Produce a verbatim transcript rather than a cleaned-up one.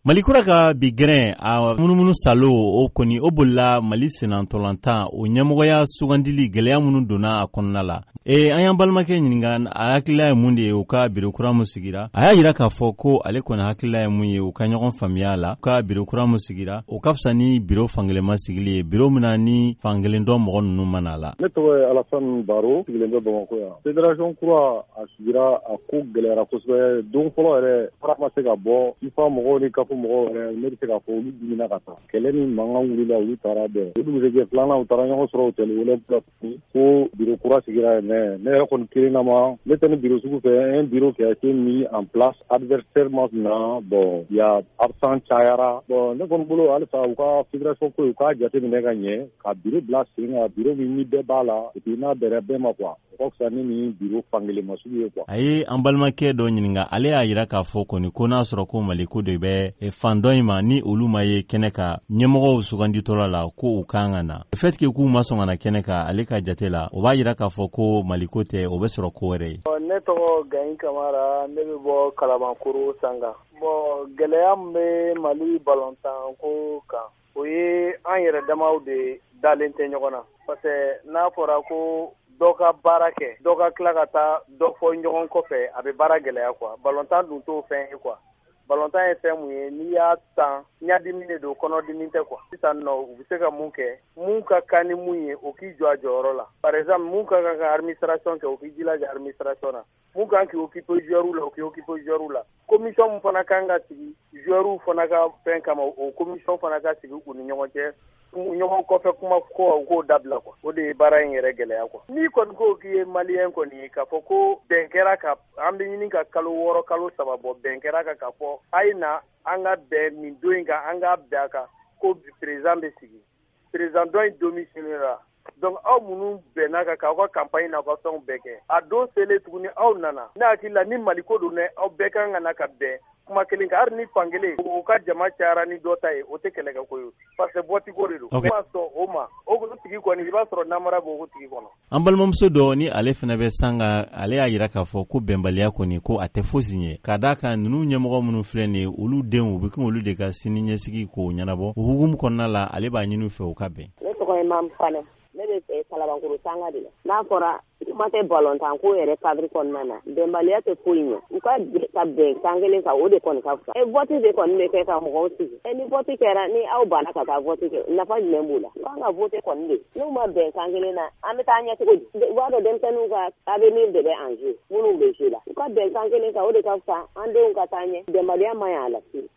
Malikura ka bi gɛrɛn a munumunu salo o kɔni o bolila Mali senantolantan o ɲɛmɔgɔya sugandili gɛlɛya minnu donna a kɔnɔna la. E an y'an balimakɛ ɲininka a hakilila ye mun de ye u ka biro kura mun sigira. A y'a yira k'a fɔ ko ale kɔni hakilila ye mun ye u ka ɲɔgɔn faamuya la. U ka biro kura mun sigira o ka fisa ni biro fankelen ma sigili ye. Biro min na ni fankelen dɔ mɔgɔ ninnu mana la. Ne tɔgɔ ye Alassane Baro sigilen bɛ Bamakɔ yan. Fédération kura a sigira a ko gɛlɛyara kosɛbɛ. Don fɔlɔ yɛrɛ fara ma se ka bɔ FIFA mɔgɔw ni CAF mɔgɔw yɛrɛ ne bɛ se k'a fɔ olu dimina ka taa. Kɛlɛ ni mankan wulila olu taara bɛɛ. O dugusɛjɛ filanan u taara ɲɔgɔn sɔrɔ hôtel Olympique ko biro kura sigira yen mais ne yɛrɛ kɔni kirinama ne tɛ ni biro sugu fɛ un bureau qui a été mis en place adversairement na bon il y a absent cayara bon ne kɔni bolo halisa u ka fédération ko u k'a jateminɛ ka ɲɛ ka biro bila sen kan biro min ni bɛɛ b'a la et puis n'a bɛrɛ bɛɛ ma quoi o ka fisa ni nin biro fankelen ma sugu ye quoi. A ye an balimakɛ dɔ ɲininka ale y'a yira k'a fɔ kɔni ko n'a sɔrɔ ko Mali ko de bɛ fan dɔ in ma ni olu ma ye kɛnɛ kan ɲɛmɔgɔw suganditɔla la ko u kan ka na. Le fait que k'u ma sɔn ka na kɛnɛ kan ale ka jate la o b'a yira k'a fɔ ko Mali ko tɛ o bɛ sɔrɔ ko wɛrɛ ye. Ne tɔgɔ Gayin Kamara ne bɛ bɔ Kalabankoro Sanga. Bon gɛlɛya min bɛ Mali balontan ko kan o ye an yɛrɛ damaw de dalen tɛ ɲɔgɔn na parce que n'a fɔra ko dɔ ka baara kɛ dɔ ka tila ka taa dɔ fɔ ɲɔgɔn kɔfɛ a bɛ baara gɛlɛya quoi balontan dun t'o fɛn ye quoi. Balontan ye fɛn mun ye n'i y'a tan ɲadimi de don kɔnɔdimi tɛ quoi. Sisan nɔ u bɛ se ka mun kɛ mun ka kan ni mun ye o k'i jɔ a jɔyɔrɔ la. Par exemple mun ka kan ka administration kɛ o k'i jilaja administration na. Mun kan k'i occuper joueurs la o k'i occuper joueurs la. Commission mun fana kan ka sigi joueurs fana ka fɛn kama o commission fana ka sigi u ni ɲɔgɔn cɛ. Ɲɔgɔn kɔfɛ kuma ko u k'o dabila quoi. O de ye baara in yɛrɛ gɛlɛya quoi. N'i kɔni ko k'i ye malien kɔni ye k'a fɔ ko bɛn kɛra ka an bɛ ɲini ka kalo wɔɔrɔ kalo saba bɔ bɛn kɛra ka k'a fɔ a ye na an ka bɛn nin don in kan an k'a bɛn a kan ko président bɛ sigi. Président dɔ in domicile la. Donc aw minnu bɛnna kan k'aw ka campagne n'aw ka fɛnw bɛɛ kɛ. A don selen tuguni aw nana. Ne hakili la ni Mali ko don dɛ aw bɛɛ kan ka na ka bɛn kuma kelen kan hali ni fankelen u ka jama cayara ni dɔ ta ye o tɛ kɛlɛ kɛ ko ye parce que vote ko de don. Okay. Ne b'a sɔn o ma o tigi kɔni i b'a sɔrɔ namara b'o tigi kɔnɔ. An balimamuso dɔ ni ale fana bɛ Sanga ale y'a yira k'a fɔ ko bɛnbaliya kɔni ko a tɛ fosi ɲɛ k'a d'a kan ninnu ɲɛmɔgɔ minnu filɛ nin ye olu denw u bɛ k'olu de ka sini ɲɛsigi k'o ɲɛnabɔ o hukumu kɔnɔna la ale b'a ɲini u fɛ u ka bɛn. Ne tɔgɔ ye Mamu Fane ne bɛ Kalabankoro Sanga de la. N'a fɔra kuma tɛ balontan ko yɛrɛ cadre kɔnɔna na bɛnbaliya tɛ foyi ɲɛ u ka ka bɛn kan kelen kan o de kɔni ka fisa. E vote de kɔni bɛ kɛ ka mɔgɔw sigi. E ni vote kɛra ni aw banna ka taa vote kɛ nafa jumɛn b'o la. An ka vote kɔni de n'u ma bɛn kan kelen na an bɛ taa ɲɛ cogo di. U b'a dɔn denmisɛnninw ka avenir de bɛ en jeu minnu bɛ jeu la. U ka bɛn kan kelen kan o de ka fisa an denw ka taa ɲɛ bɛnbaliya man ɲi a la.